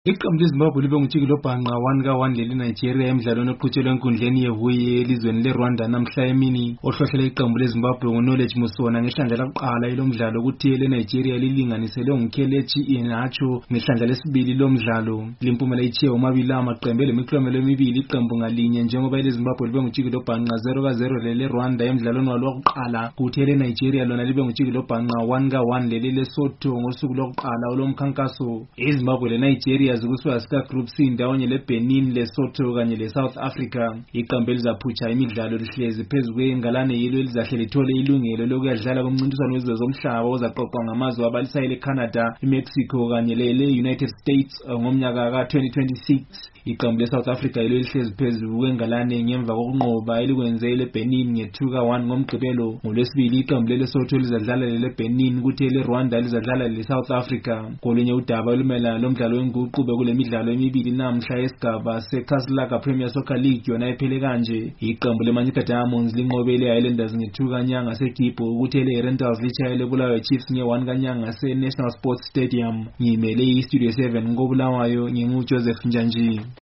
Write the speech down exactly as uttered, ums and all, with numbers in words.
Iqembu leZimbabwe libe ngutshikilo bhanqa one ka one leli Nigeria emidlalweni oqhutshelwe enkundleni yeVuyi elizweni leRwanda namhla emini. Ohlohlela iqembu leZimbabwe nguKnowledge Musona ngehlandla lokuqala elomdlalo kuthi leNigeria lilinganiselwe nguKelechi Iheanacho ngehlandla lesibili lomdlalo. Limpumela ithiye omabili amaqembu lemiklomelo emibili iqembu ngalinye njengoba eleZimbabwe libe ngutshikilo bhanqa zero ka zero leli leRwanda emidlalweni walo wokuqala kuthi leNigeria lona libe ngutshikilo bhanqa one ka one leli leSotho ngosuku lokuqala olomkhankaso. iZimbabwe leNigeria zikuswa sika Group C ndawonye leBenin, leSotho kanye leSouth Africa. Iqembu elizaphutsha imidlalo lihlezi phezu kwengalane yilo elizahle lithole ilungelo lokuyadlala kumncintiswano wezizwe zomhlaba ozaqoqwa ngamazwe abalisayo leCanada, iMexico kanye le-United States ngomnyaka ka twenty twenty-six. Iqembu leSouth Africa yilo elihlezi phezu kwengalane ngemva kokunqoba elikwenze leBenin nge two ka one ngomgqibelo. Ngolwesibili iqembu leSotho lizadlala leBenin kuthi leRwanda lizadlala leSouth Africa. Kolunye udaba olumela lomdlalo wenguqu kule midlalo emibili namhla yesigaba seCastlelaga Premier Soccer League yona iphele kanje. Iqembu leManyika Diamonds linqobe leHighlanders nge two kanyanga seGibho ukuthi leRentals lichaye leBulawayo Chiefs nge one kanyanga seNational Sports Stadium. Ngimele iStudio seven koBulawayo, nginguJoseph Njanji.